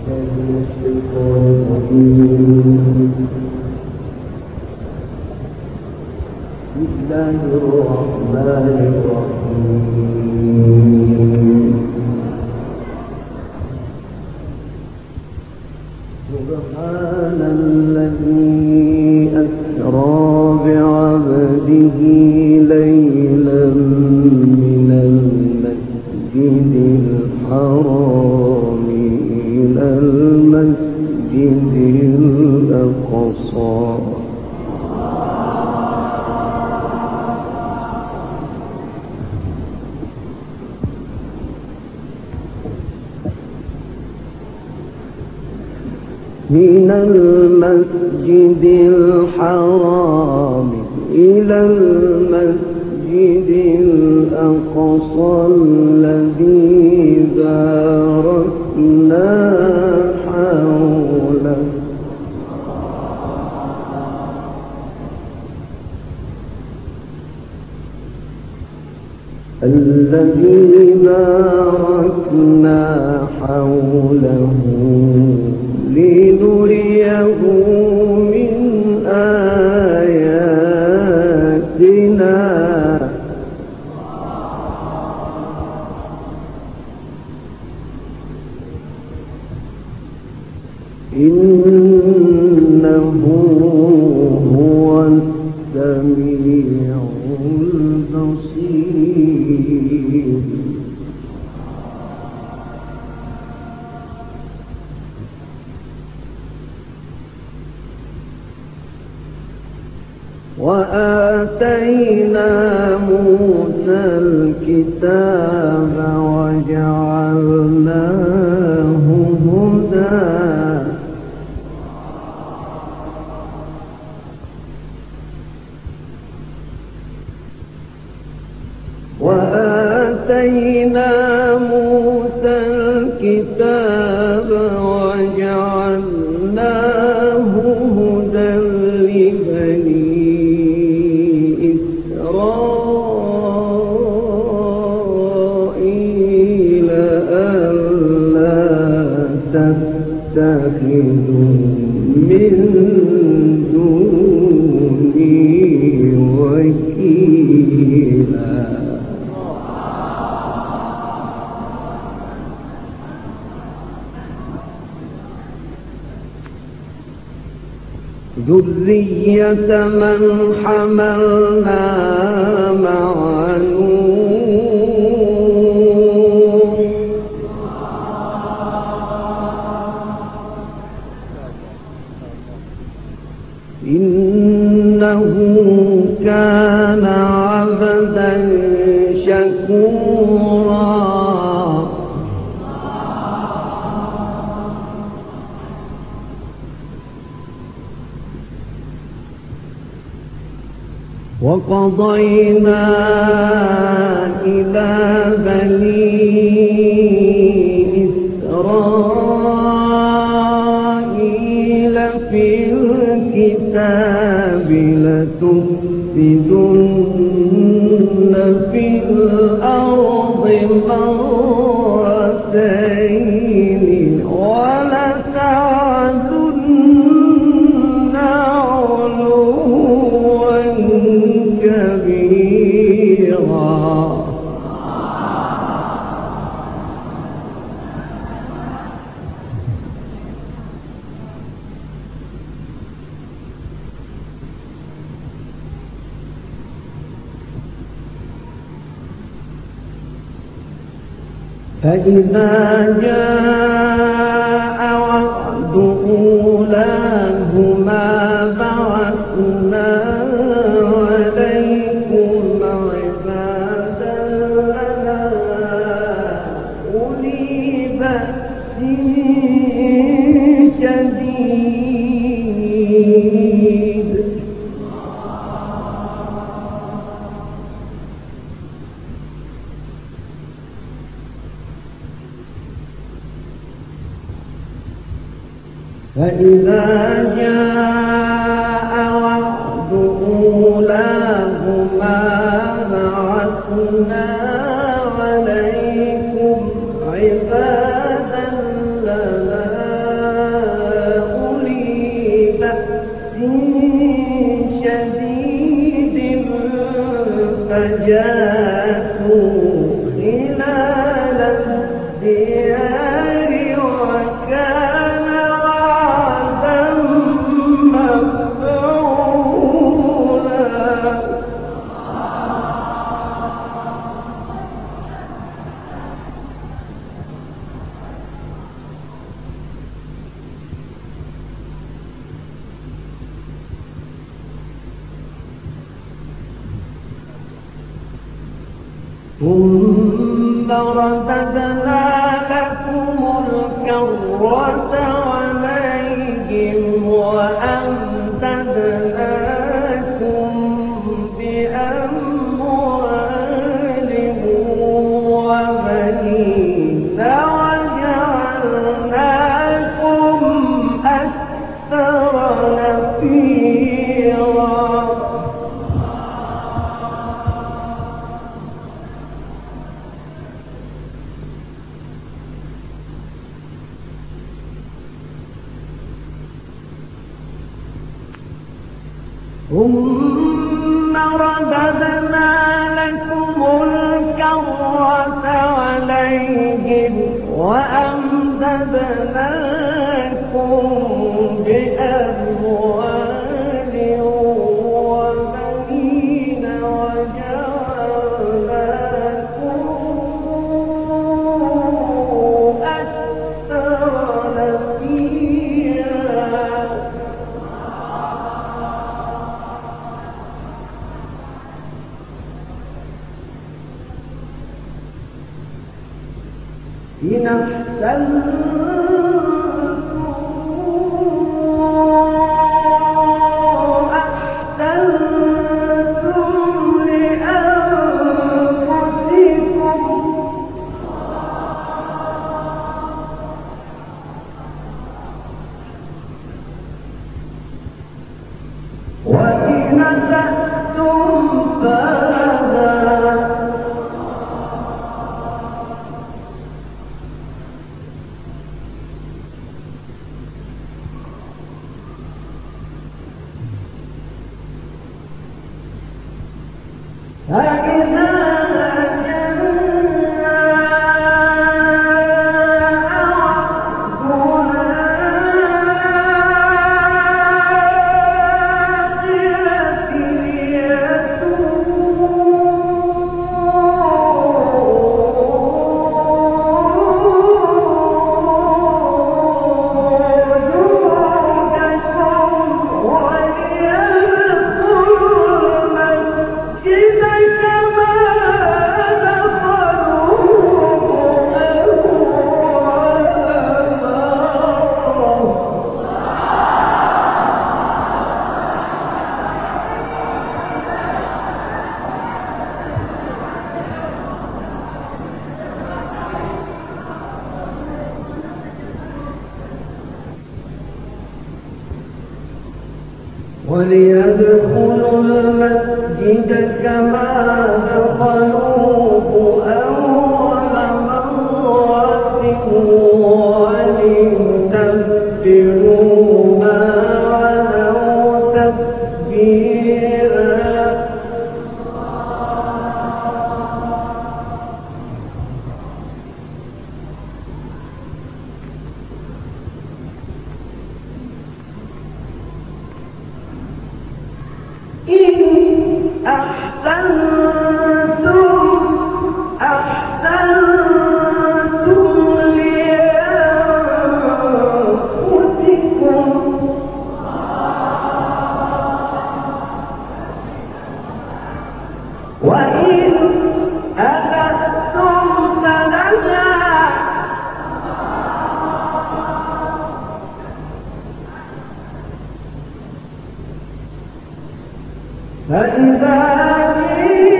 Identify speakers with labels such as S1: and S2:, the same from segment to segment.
S1: سبحان الذي أسرى بعبده ليلا من المسجد الحرام إلى المسجد الأقصى من المسجد الحرام إلى المسجد الأقصى الذي باركنا حوله لنريه من آياتنا إنه هو السميع البصير وآتينا موسى الكتاب وجعلناه هدى لبني إسرائيل ألا تتخذوا من دوني وكيلا ذرية من حملنا مع نوح إنه كان عبدا شكورا وقضينا إلى بني إسرائيل في الكتاب لتفسدن في الأرض مرتين ولتعلن علوا كبيرا فإذا جاء وعد أولاهما بعثنا عليكم عبادا لنا أولي بأس شديد فإذا جاء وعد أولاهما بعثنا عليكم عبادا لنا جاسوا خلال الديار وكان وعدا مفعولا ثم رددنا لكم الكرة عليهم وأمددناكم بأموال وبنين وجعلناكم أكثر نفيرا ثم رددنا لكم الكرة عليهم وأمددناكم بأموال وبنين وجعلناكم أكثر نفيرا إن أحسنتم لأنفسكم وإن أسأتم فلها فإذا جاء وليدخلوا المسجد كما دخلوه أول مرة وليتبروا ما علوا تتبيرا إن أحسنتم لأنفسكم وإن أسأتم فلها فإذا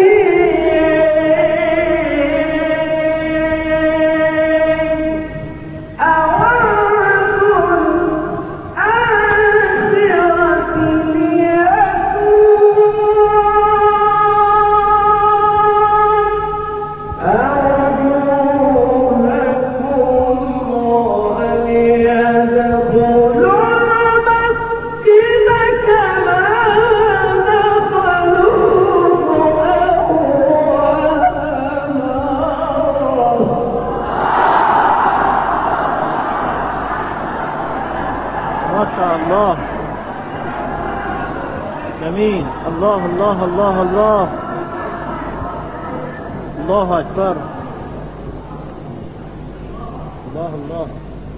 S2: شاء الله. جميل. الله الله الله الله. الله أكبر. الله الله.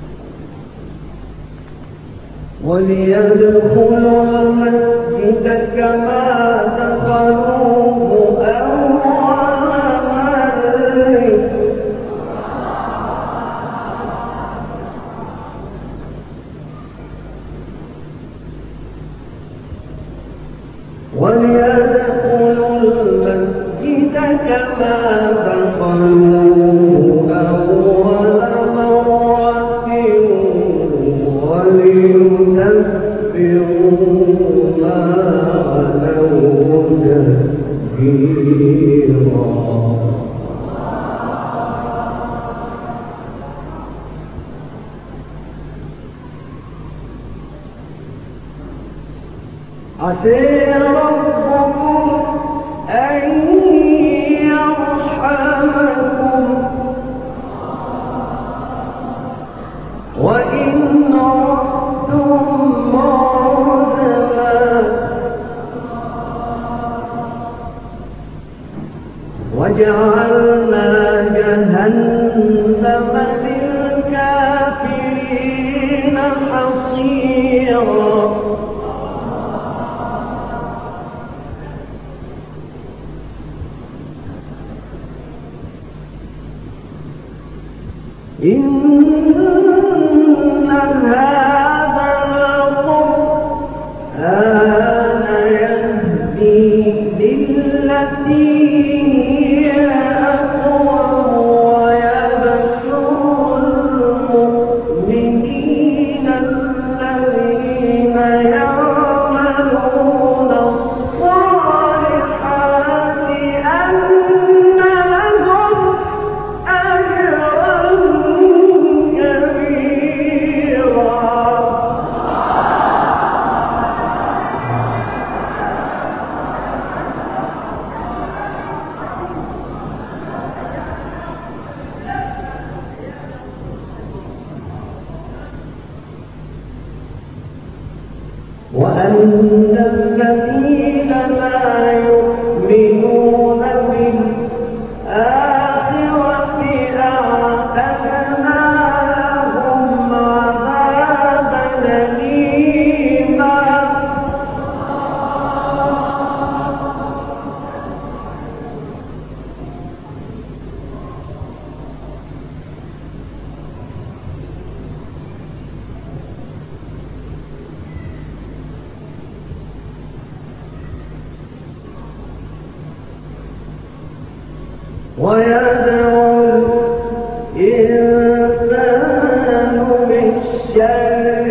S1: وليدخلوا المسجد كما دخلوه أول مرة وليدخلوا المسجد كما دخلوه أول مرة وليتبروا ما علوا تتبيرا. عسى ربكم أن يرحمكم وإن عدتم عدنا وجعلنا جهنم للكافرين حصيرا. إن هذا القرآن يهدي للتي هي أقوم ويبشر المؤمنين الذين يعملون الصالحات أن لهم أجرا كبيرا. وأن الذين لا يؤمنون بالآخرة أعتدنا لهم عذابا أليما. ويدعو الإنسان بالشر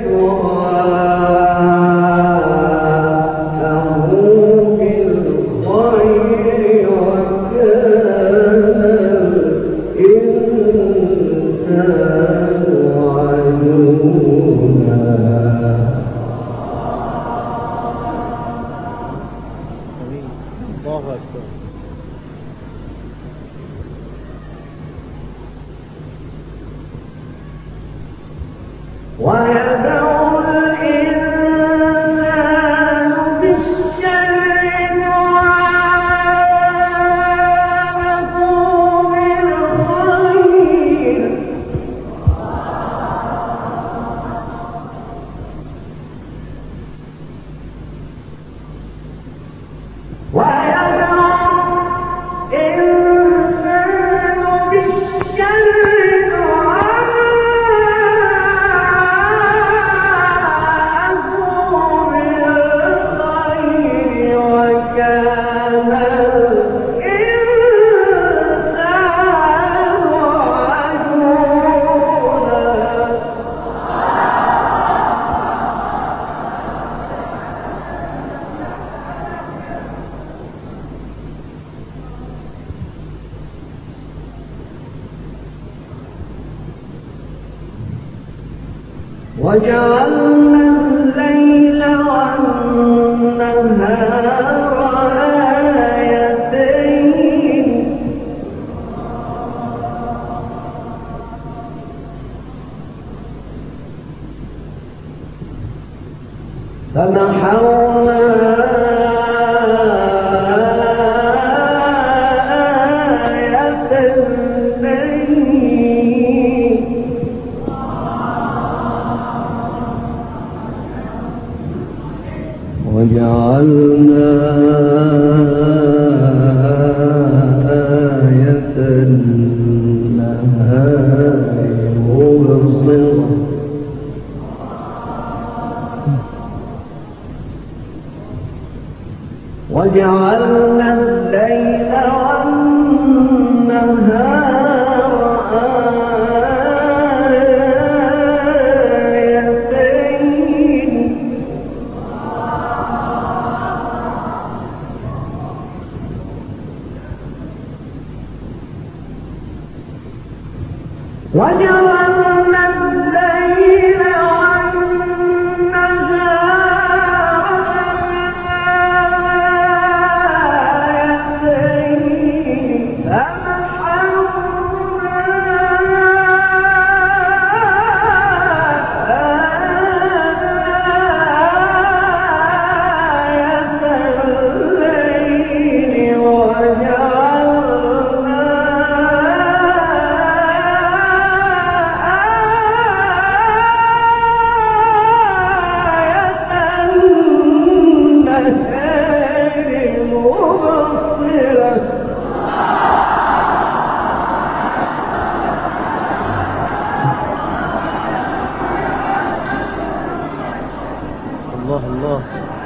S1: دعاءه بالخير وكان الإنسان عجولا.
S2: الله أكبر.
S1: ويدعو الإنسان بالشر دعاءه بالخير وجعلنا الليل والنهار آيتين فمحونا آية الليل وجعلنا آية النهار مبصرة وجعلنا الليل والنهار آيتين وجعلنا الليل
S2: الله الله.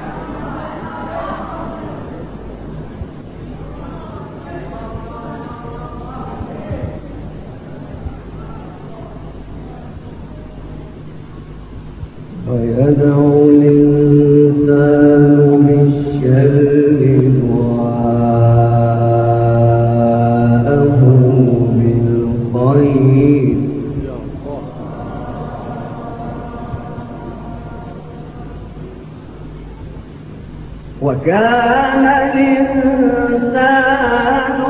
S1: ويدعو الإنسان بالشر دعاءه بالخير وكان الإنسان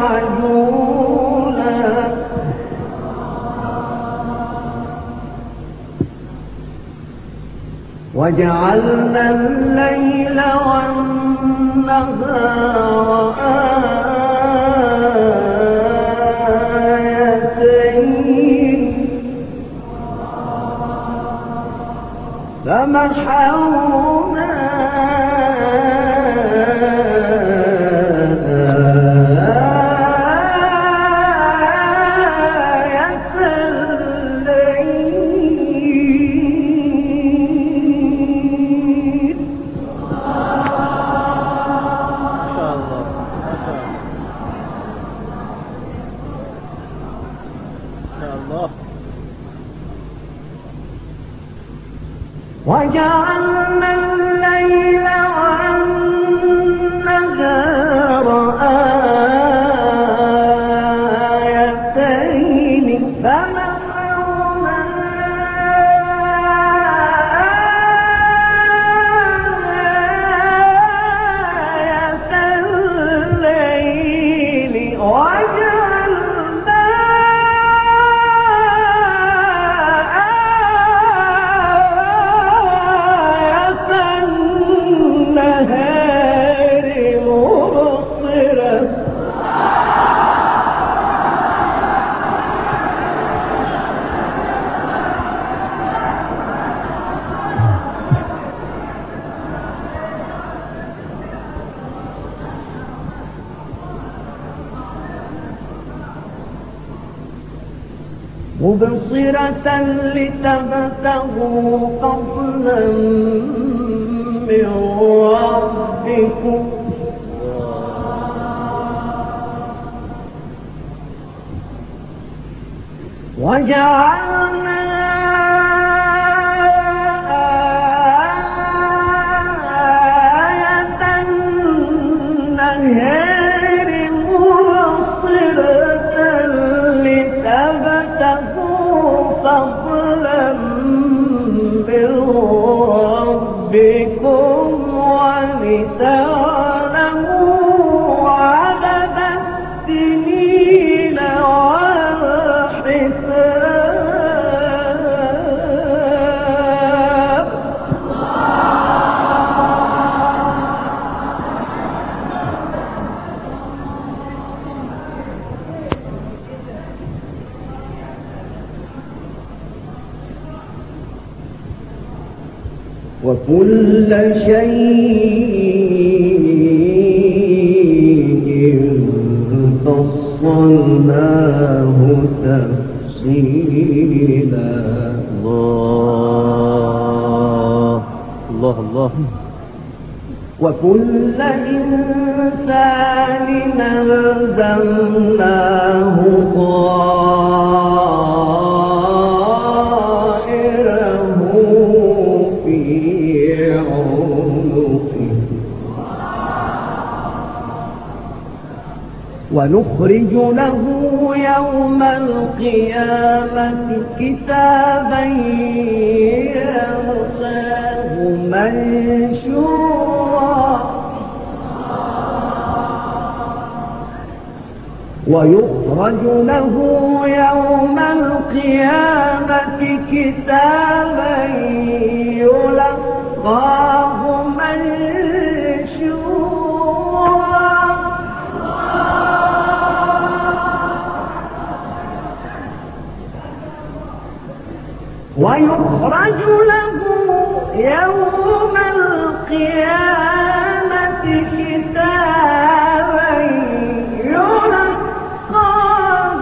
S1: عجولا وجعلنا الليل والنهار آيتين فمحونا وجعلنا الليل والنهار آيتين فمحونا آية الليل وجعلنا مبصرة لتبتغوا فضلا من ربكم وجعلنا آية النهار مبصرة لتبتغوا فضلا من ربكم ولتعلموا عدد السنين والحساب وكل شيء فصلناه تفصيلا.
S2: الله الله الله.
S1: وكل إنسان ألزمناه طائره في عنقه ونخرج له يوم القيامة كتابا يلقاه منشورا ويخرج له يوم القيامة كتابا يلقاه منشورا ويخرج له يوم القيامة كتابا يلقاه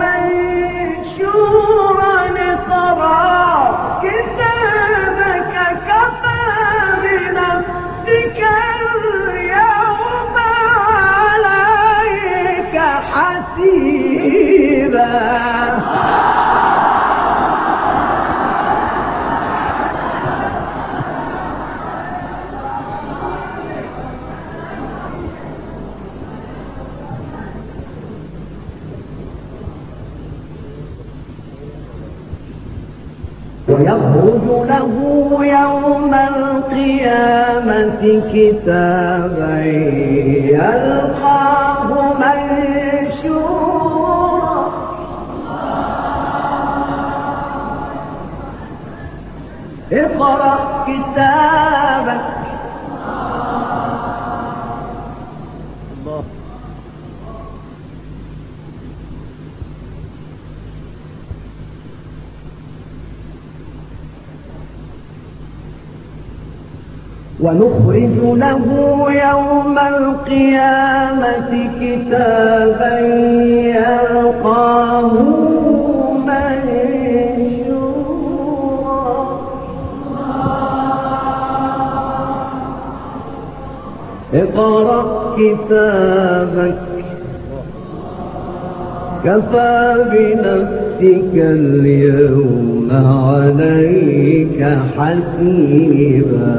S1: منشورا اقرأ كتابك كفى بنفسك اليوم عليك حسيبا. ويخرج له يوم القيامة كتابا يلقاه منشورا اقرأ كتابك
S2: الله.
S1: ونخرج له يوم القيامة كتابا يلقاه منشورا اقرأ كتابك كفى بنفسك اليوم عليك حسيبا.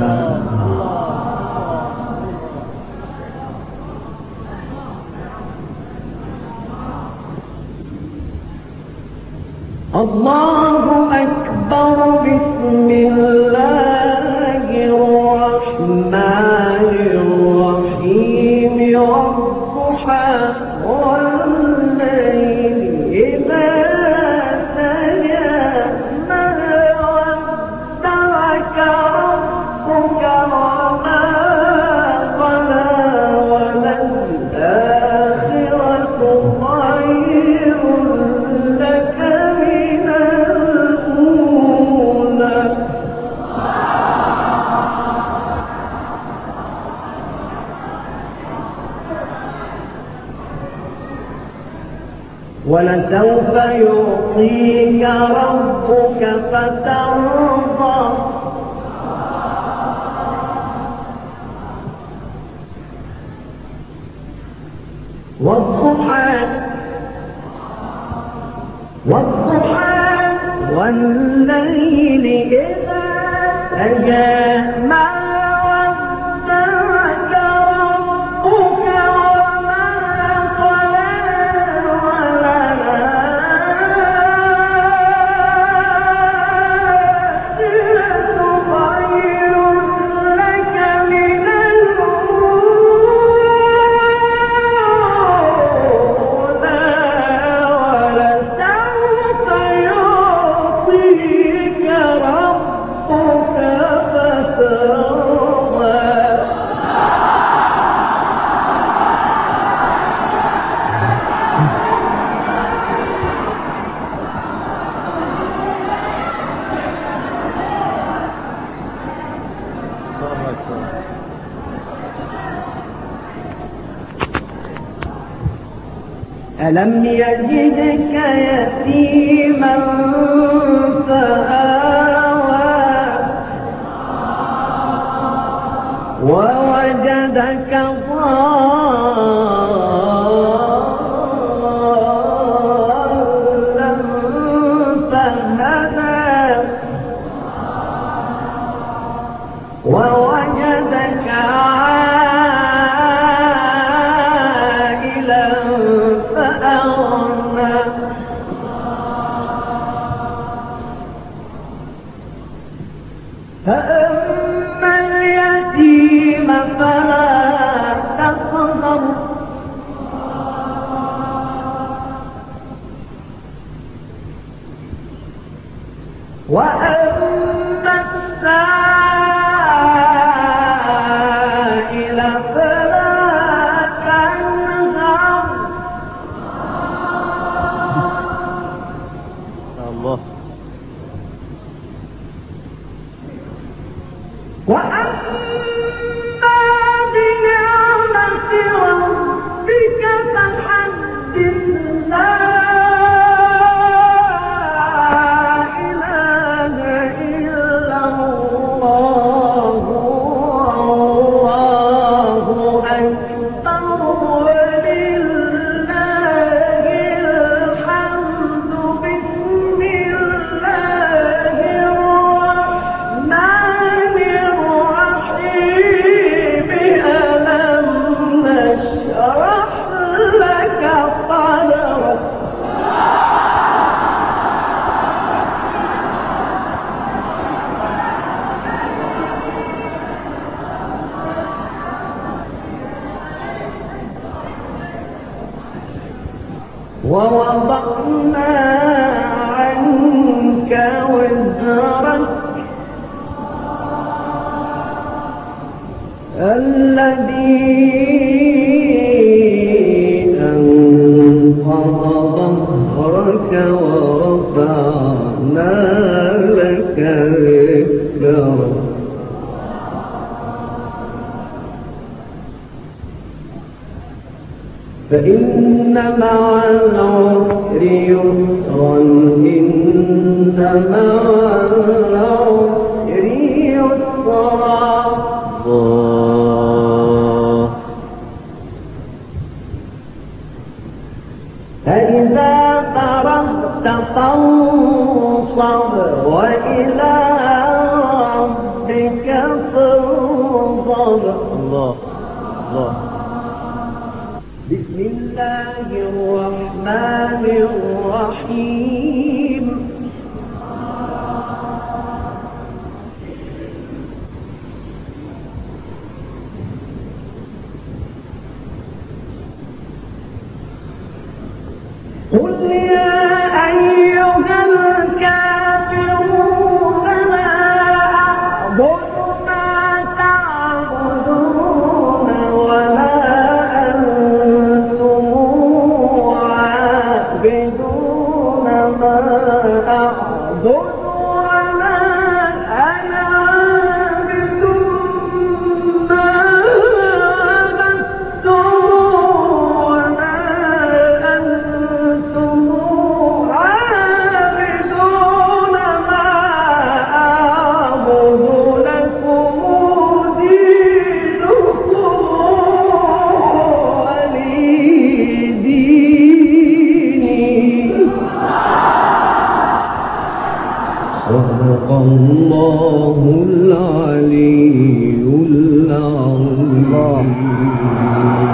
S1: الله أكبر. بسم الله الرحمن الرحيم. والضحى والليل إذا سجى ما ودعك ربك وما قلى وللآخرة خير لك من الأولى. ولسوف يعطيك ربك فترضى. والضحى والليل إذا سجى ما ودعك ربك وما قلى وللآخرة خير لك من الأولى ولسوف يعطيك ربك فترضى. ألم يجدك يتيما فآوى ووجدك ضالا فهدى ووجدك عائلا فأغنى فأما اليتيم فلا تقهر وأما السائل فلا تنهر
S2: الله.
S1: وأما بنعمة ربك فحدث لا إله إلا الله والله أكبر ولله الحمد بسم الله الرحمن الرحيم ألم نشرح لك صدرك ووضعنا عنك وزرك الذي أنقض ظهرك ورفعنا لك ذكرك فإن مع العسر يسرا إن مع العسر يسرا
S2: الله.
S1: فإذا فرغت فانصب وإلى ربك فارغب
S2: الله. الله.
S1: بسم الله الرحمن الرحيم قل يا أيها الكافرون لا أعبد ما تعبدون ولا أنتم عابدون ما أعبد ولا أنا عابد ما عبدتم ولا أنتم عابدون ما أعبد لكم دينكم ولي ديني صدق الله العلي العظيم.